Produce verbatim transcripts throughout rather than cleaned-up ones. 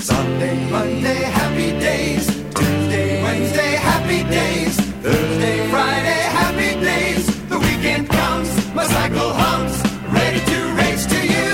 Sunday, Monday, happy days. Tuesday, Wednesday, happy days. Thursday, Friday, happy days. The weekend comes, my cycle hums, ready to race to you.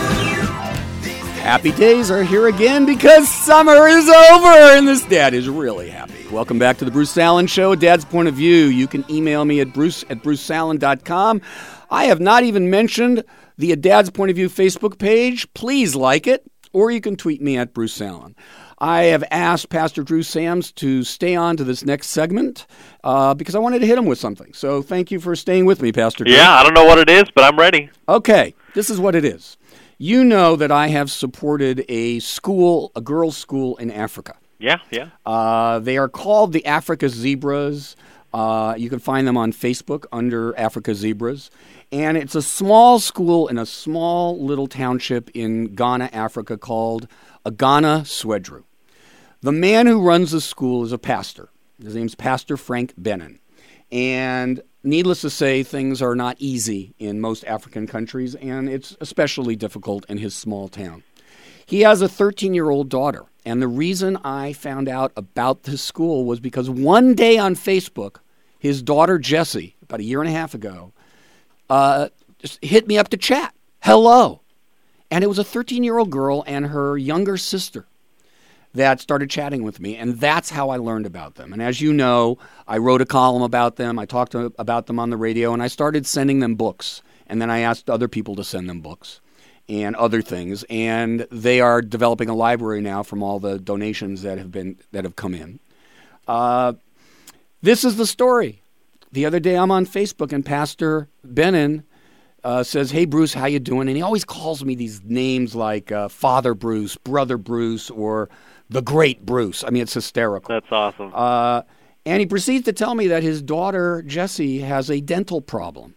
Happy days are here again because summer is over, and this dad is really happy. Welcome back to the Bruce Allen Show, Dad's Point of View. You can email me at bruce at bruce allen dot com. I have not even mentioned the Dad's Point of View Facebook page. Please like it, or you can tweet me at Bruce Allen. I have asked Pastor Drew Sams to stay on to this next segment uh, because I wanted to hit him with something. So thank you for staying with me, Pastor Drew. Yeah, I don't know what it is, but I'm ready. Okay, this is what it is. You know that I have supported a school, a girls' school in Africa. Yeah, yeah. Uh, they are called the Africa Zebras. Uh, you can find them on Facebook under Africa Zebras. And it's a small school in a small little township in Ghana, Africa, called Agana Swedru. The man who runs the school is a pastor. His name's Pastor Frank Benin. And needless to say, things are not easy in most African countries, and it's especially difficult in his small town. He has a thirteen-year-old daughter, and the reason I found out about this school was because one day on Facebook, his daughter Jessie, about a year and a half ago, uh, just hit me up to chat. Hello. And it was a thirteen-year-old girl and her younger sister that started chatting with me, and that's how I learned about them. And as you know, I wrote a column about them, I talked to, about them on the radio, and I started sending them books. And then I asked other people to send them books and other things, and they are developing a library now from all the donations that have been that have come in. Uh, this is the story. The other day I'm on Facebook, and Pastor Benin uh, says, "Hey, Bruce, how you doing?" And he always calls me these names like uh, Father Bruce, Brother Bruce, or the Great Bruce. I mean, it's hysterical. That's awesome. Uh, and he proceeds to tell me that his daughter, Jessie, has a dental problem.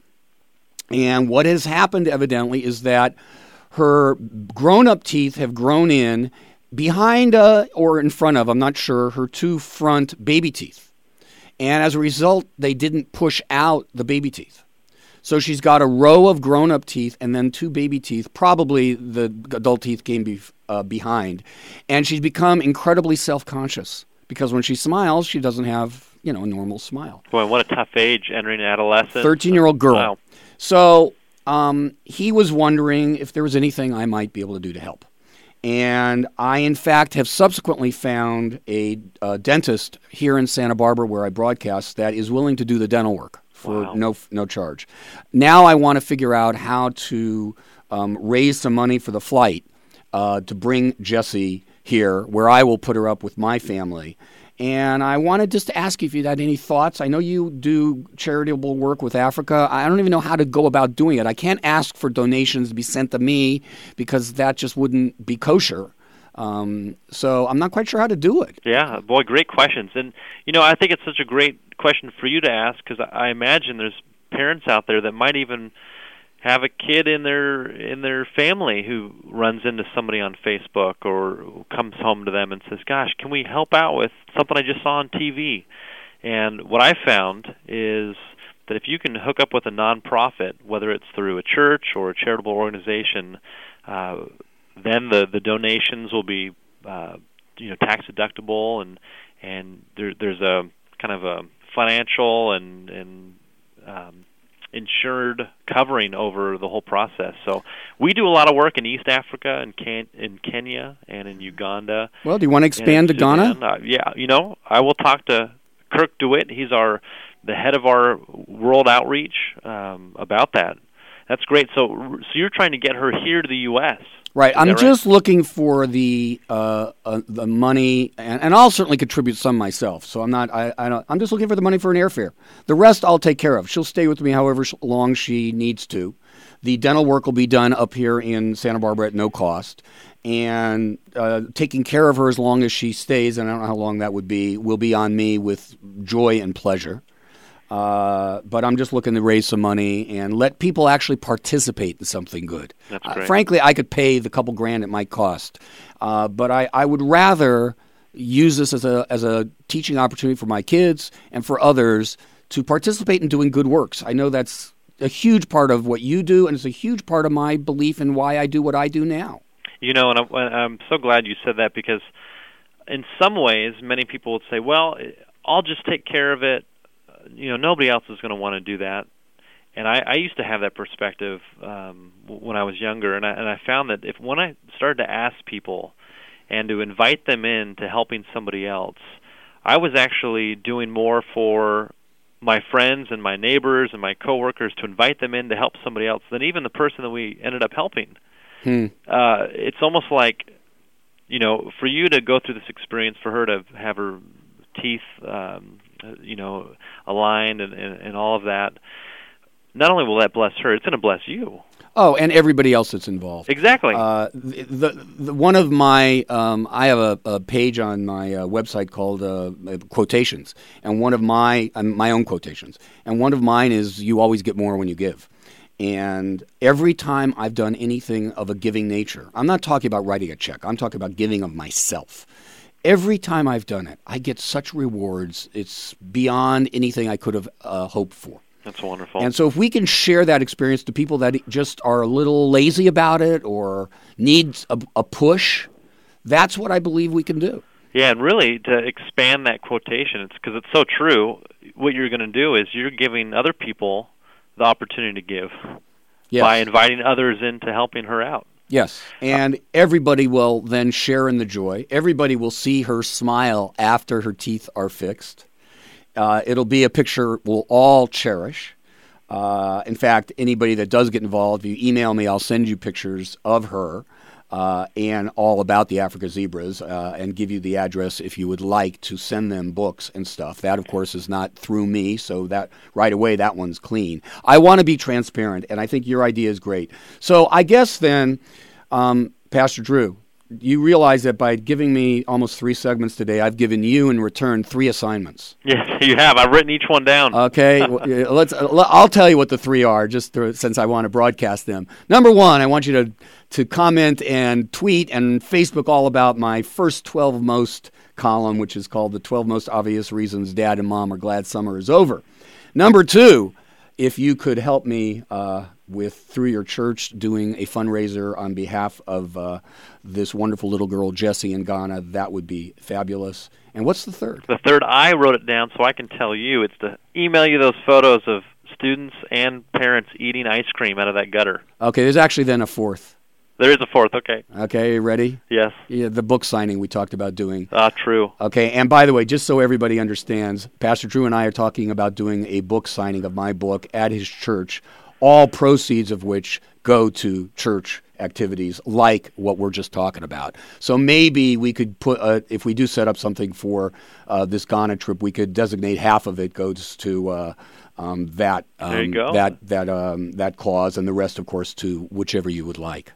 And what has happened, evidently, is that her grown-up teeth have grown in behind uh, or in front of, I'm not sure, her two front baby teeth. And as a result, they didn't push out the baby teeth. So she's got a row of grown-up teeth and then two baby teeth. Probably the adult teeth came be, uh, behind. And she's become incredibly self-conscious because when she smiles, she doesn't have, you know, a normal smile. Boy, what a tough age, entering adolescence. thirteen-year-old girl. Wow. So um, he was wondering if there was anything I might be able to do to help. And I, in fact, have subsequently found a, a dentist here in Santa Barbara where I broadcast that is willing to do the dental work for wow. no no charge. Now I want to figure out how to um, raise some money for the flight uh, to bring Jessie here where I will put her up with my family. And I wanted just to ask you if you had any thoughts. I know you do charitable work with Africa. I don't even know how to go about doing it. I can't ask for donations to be sent to me because that just wouldn't be kosher. Um, so I'm not quite sure how to do it. Yeah, boy, great questions. And, you know, I think it's such a great question for you to ask because I imagine there's parents out there that might even have a kid in their in their family who runs into somebody on Facebook or comes home to them and says, gosh, can we help out with something I just saw on T V? And what I found is that if you can hook up with a nonprofit, whether it's through a church or a charitable organization, uh, then the, the donations will be uh, you know tax deductible, and and there, there's a kind of a financial and and um, insured covering over the whole process. So we do a lot of work in East Africa and Ken- in Kenya and in Uganda. Well, do you want to expand to Ghana? Uh, yeah, you know, I will talk to Kirk DeWitt. He's our the head of our world outreach um, about that. That's great. So, so you're trying to get her here to the U S Right. Is I'm that just right? looking for the uh, uh, the money, and, and I'll certainly contribute some myself. So I'm not. I, I don't. I'm just looking for the money for an airfare. The rest I'll take care of. She'll stay with me however long she needs to. The dental work will be done up here in Santa Barbara at no cost, and uh, taking care of her as long as she stays, and I don't know how long that would be, will be on me with joy and pleasure. Uh, but I'm just looking to raise some money and let people actually participate in something good. That's great. Uh, frankly, I could pay the couple grand it might cost, uh, but I, I would rather use this as a as a teaching opportunity for my kids and for others to participate in doing good works. I know that's a huge part of what you do, and it's a huge part of my belief in why I do what I do now. You know, and I'm, I'm so glad you said that, because in some ways, many people would say, well, I'll just take care of it. You know, nobody else is going to want to do that. And I, I used to have that perspective um, when I was younger, and I, and I found that if when I started to ask people and to invite them in to helping somebody else, I was actually doing more for my friends and my neighbors and my coworkers to invite them in to help somebody else than even the person that we ended up helping. Hmm. Uh, it's almost like, you know, for you to go through this experience, for her to have her teeth, um, you know, aligned and, and, and all of that, not only will that bless her, it's going to bless you. Oh, and everybody else that's involved. Exactly. Uh, the, the, the one of my, um, I have a, a page on my uh, website called uh, Quotations, and one of my um, my own quotations, and one of mine is, "You always get more when you give." And every time I've done anything of a giving nature, I'm not talking about writing a check, I'm talking about giving of myself. Every time I've done it, I get such rewards, it's beyond anything I could have uh, hoped for. That's wonderful. And so if we can share that experience to people that just are a little lazy about it or need a, a push, that's what I believe we can do. Yeah, and really to expand that quotation, it's because it's so true, what you're going to do is you're giving other people the opportunity to give Yes. by inviting others into helping her out. Yes, and everybody will then share in the joy. Everybody will see her smile after her teeth are fixed. Uh, it'll be a picture we'll all cherish. Uh, in fact, anybody that does get involved, if you email me, I'll send you pictures of her uh, and all about the Africa Zebras uh, and give you the address if you would like to send them books and stuff. That, of course, is not through me, so that right away that one's clean. I want to be transparent, and I think your idea is great. So I guess then, um, Pastor Drew, you realize that by giving me almost three segments today, I've given you in return three assignments. Yes, you have. I've written each one down. Okay, let's. I'll tell you what the three are, just to, since I want to broadcast them. Number one, I want you to to comment and tweet and Facebook all about my first twelve most column, which is called "The twelve Most Obvious Reasons Dad and Mom Are Glad Summer Is Over." Number two, if you could help me uh, with, through your church, doing a fundraiser on behalf of uh, this wonderful little girl, Jessie, in Ghana, that would be fabulous. And what's the third? The third, I wrote it down so I can tell you. It's to email you those photos of students and parents eating ice cream out of that gutter. Okay, there's actually then a fourth. There is a fourth, okay. Okay, ready? Yes. Yeah, the book signing we talked about doing. Ah, uh, true. Okay, and by the way, just so everybody understands, Pastor Drew and I are talking about doing a book signing of my book at his church, all proceeds of which go to church activities like what we're just talking about. So maybe we could put, uh, if we do set up something for uh, this Ghana trip, we could designate half of it goes to uh, um, that um, there you go. that that um, that clause, and the rest, of course, to whichever you would like.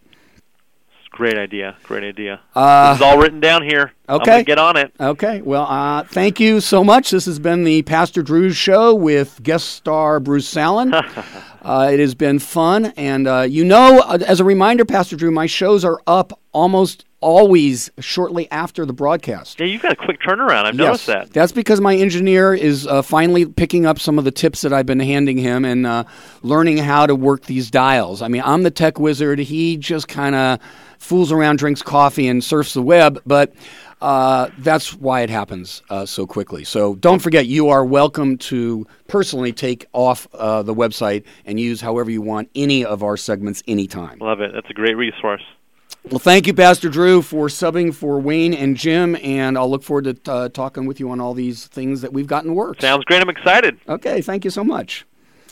Great idea. Great idea. Uh, this is all written down here. Okay. I'm going to get on it. Okay. Well, uh, thank you so much. This has been the Pastor Drew Show with guest star Bruce Salen. uh, it has been fun. And, uh, you know, uh, as a reminder, Pastor Drew, my shows are up almost always shortly after the broadcast. Yeah, you've got a quick turnaround. I've yes, noticed that. That's because my engineer is uh, finally picking up some of the tips that I've been handing him and uh, learning how to work these dials. I mean, I'm the tech wizard. He just kind of fools around, drinks coffee, and surfs the web, but uh, that's why it happens uh, so quickly. So don't forget, you are welcome to personally take off uh, the website and use however you want any of our segments anytime. Love it. That's a great resource. Well, thank you, Pastor Drew, for subbing for Wayne and Jim, and I'll look forward to uh, talking with you on all these things that we've got in works. Sounds great. I'm excited. Okay, thank you so much.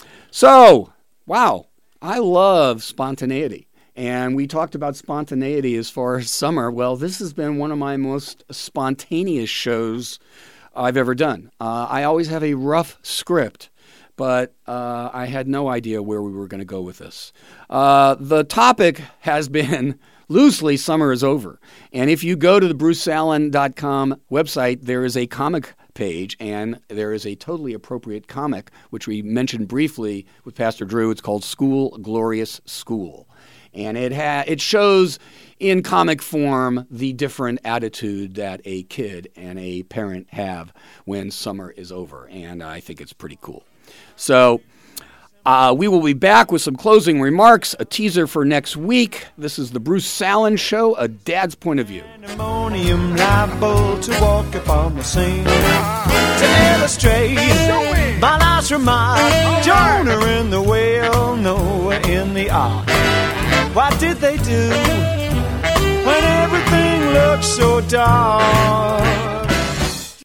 So, wow, I love spontaneity. And we talked about spontaneity as far as summer. Well, this has been one of my most spontaneous shows I've ever done. Uh, I always have a rough script, but uh, I had no idea where we were going to go with this. Uh, the topic has been loosely summer is over. And if you go to the bruce salen dot com website, there is a comic page, and there is a totally appropriate comic, which we mentioned briefly with Pastor Drew. It's called School, Glorious School. And it ha- it shows in comic form the different attitude that a kid and a parent have when summer is over. And I think it's pretty cool. So Uh, we will be back with some closing remarks, a teaser for next week. This is the Bruce Salen Show, A Dad's Point of View. Ammonium liable to walk upon the scene to illustrate my last remark. Jonah in the whale, Noah in the ark. What did they do when everything looked so dark?